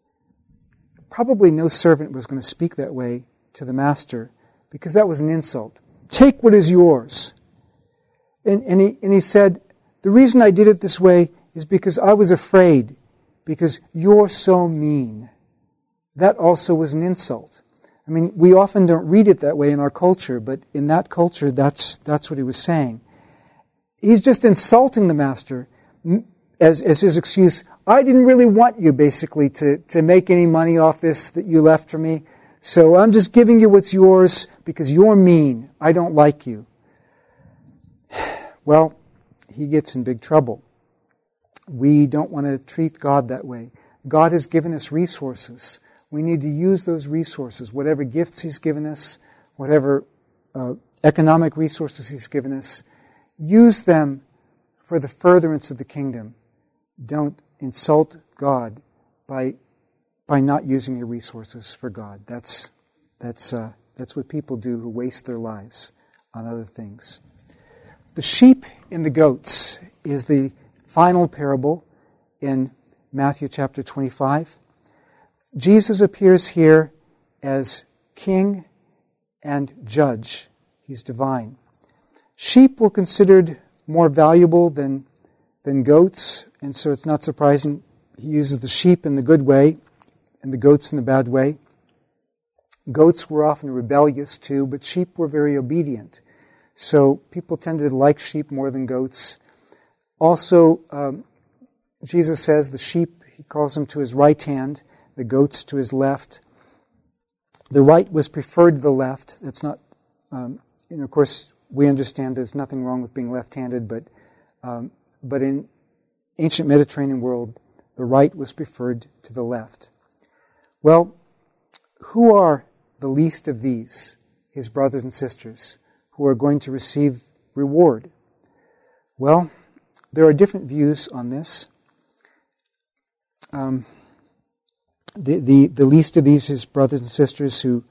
Probably no servant was going to speak that way to the master because that was an insult. Take what is yours. And he said, the reason I did it this way is because I was afraid, because you're so mean. That also was an insult. I mean, we often don't read it that way in our culture, but in that culture, that's what he was saying. He's just insulting the master as his excuse. I didn't really want you, basically, to make any money off this that you left for me. So I'm just giving you what's yours because you're mean. I don't like you. Well, he gets in big trouble. We don't want to treat God that way. God has given us resources. We need to use those resources, whatever gifts He's given us, whatever economic resources He's given us. Use them for the furtherance of the kingdom. Don't insult God by not using your resources for God. That's what people do who waste their lives on other things. The sheep and the goats is the final parable in Matthew chapter 25. Jesus appears here as king and judge. He's divine. Sheep were considered more valuable than goats, and so it's not surprising he uses the sheep in the good way and the goats in the bad way. Goats were often rebellious too, but sheep were very obedient. So people tended to like sheep more than goats. Also, Jesus says the sheep, He calls them to His right hand, the goats to His left. The right was preferred to the left. That's not, of course, we understand there's nothing wrong with being left-handed, but in ancient Mediterranean world, the right was preferred to the left. Well, who are the least of these, his brothers and sisters, who are going to receive reward? Well, there are different views on this. The least of these, his brothers and sisters who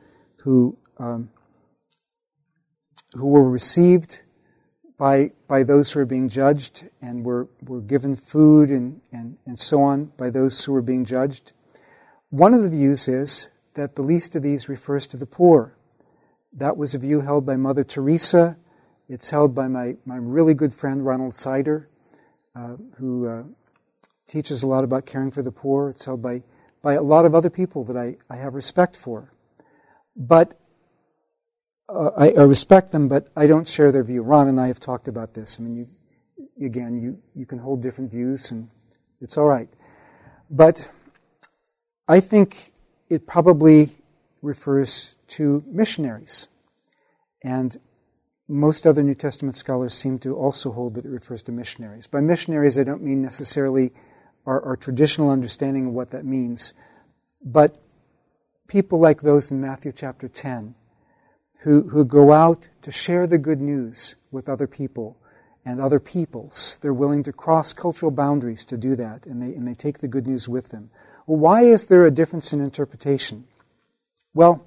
were received by those who are being judged and were given food and so on by those who were being judged. One of the views is that the least of these refers to the poor. That was a view held by Mother Teresa. It's held by my really good friend Ronald Sider, who teaches a lot about caring for the poor. It's held by a lot of other people that I have respect for. But I respect them, but I don't share their view. Ron and I have talked about this. I mean, you can hold different views, and it's all right. But I think it probably refers to missionaries. And most other New Testament scholars seem to also hold that it refers to missionaries. By missionaries, I don't mean necessarily our traditional understanding of what that means, but people like those in Matthew chapter 10, who go out to share the good news with other people and other peoples. They're willing to cross cultural boundaries to do that, and they take the good news with them. Well, why is there a difference in interpretation? Well,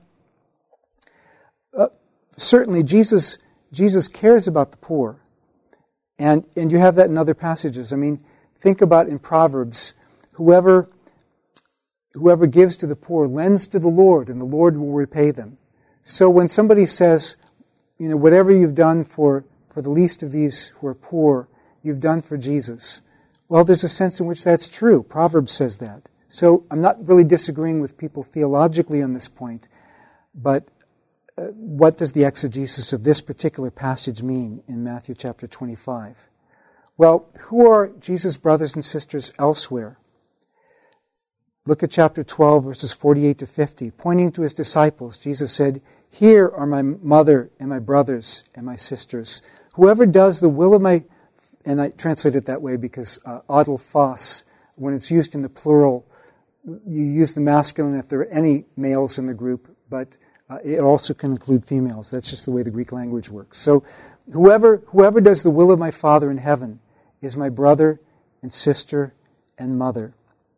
certainly Jesus cares about the poor, and you have that in other passages. I mean, think about in Proverbs, whoever gives to the poor lends to the Lord, and the Lord will repay them. So when somebody says, whatever you've done for the least of these who are poor, you've done for Jesus, well, there's a sense in which that's true. Proverbs says that. So I'm not really disagreeing with people theologically on this point, but what does the exegesis of this particular passage mean in Matthew chapter 25? Well, who are Jesus' brothers and sisters elsewhere? Look at chapter 12, verses 48 to 50. Pointing to his disciples, Jesus said, "Here are my mother and my brothers and my sisters. Whoever does the will of my..." And I translate it that way because adelphos, when it's used in the plural, you use the masculine if there are any males in the group, but it also can include females. That's just the way the Greek language works. So whoever does the will of my Father in heaven is my brother and sister and mother.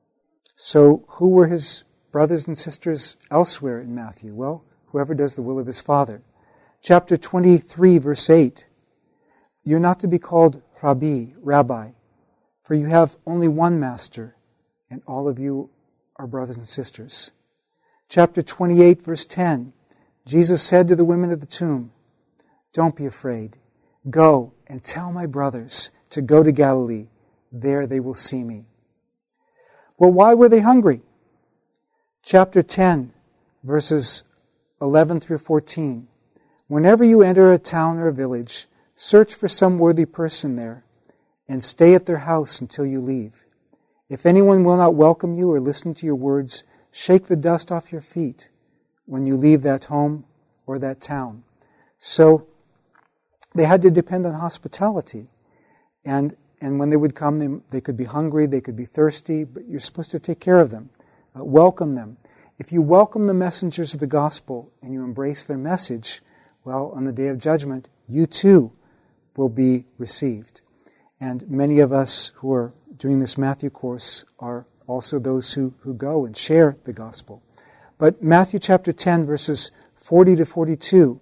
So who were his brothers and sisters elsewhere in Matthew? Well, whoever does the will of his Father. Chapter 23, verse 8. You're not to be called rabbi, for you have only one master, and all of you are brothers and sisters. Chapter 28, verse 10. Jesus said to the women of the tomb, "Don't be afraid. Go and tell my brothers to go to Galilee. There they will see me." Well, why were they hungry? Chapter 10, verses 11 through 14. Whenever you enter a town or a village, search for some worthy person there and stay at their house until you leave. If anyone will not welcome you or listen to your words, shake the dust off your feet when you leave that home or that town. So they had to depend on hospitality. And when they would come, they could be hungry, they could be thirsty, but you're supposed to take care of them, welcome them. If you welcome the messengers of the gospel and you embrace their message, well, on the day of judgment, you too will be received. And many of us who are doing this Matthew course are also those who go and share the gospel. But Matthew chapter 10, verses 40 to 42,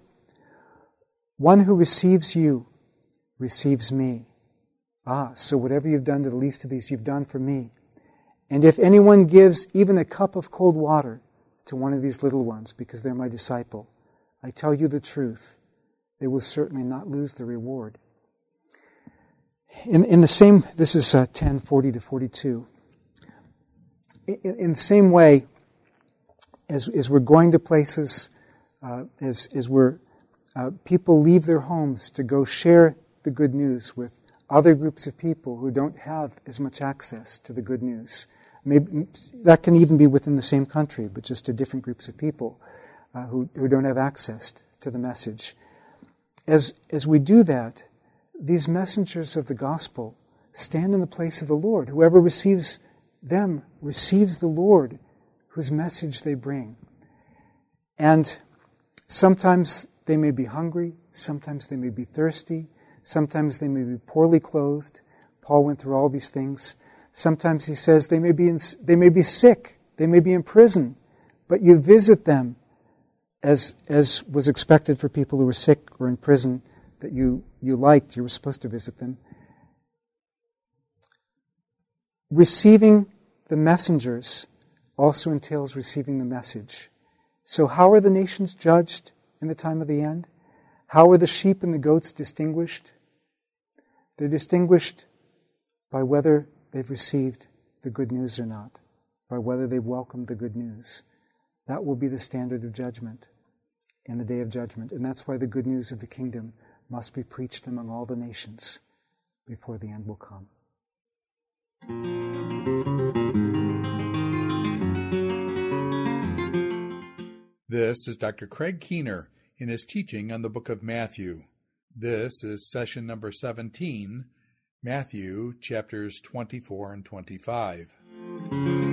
one who receives you receives me. So whatever you've done to the least of these, you've done for me. And if anyone gives even a cup of cold water to one of these little ones, because they're my disciple, I tell you the truth, they will certainly not lose their reward. In the same, this is 10:40 to 42. In the same way, as we're going to places, as we're people leave their homes to go share the good news with other groups of people who don't have as much access to the good news. Maybe that can even be within the same country, but just to different groups of people. who don't have access to the message. As we do that, these messengers of the gospel stand in the place of the Lord. Whoever receives them receives the Lord whose message they bring. And sometimes they may be hungry, sometimes they may be thirsty, sometimes they may be poorly clothed. Paul went through all these things. Sometimes he says they may be sick, they may be in prison, but you visit them as was expected for people who were sick or in prison that you liked. You were supposed to visit them. Receiving the messengers also entails receiving the message. So how are the nations judged in the time of the end? How are the sheep and the goats distinguished? They're distinguished by whether they've received the good news or not, by whether they've welcomed the good news. That will be the standard of judgment in the day of judgment. And that's why the good news of the kingdom must be preached among all the nations before the end will come. This is Dr. Craig Keener in his teaching on the book of Matthew. This is session number 17, Matthew chapters 24 and 25.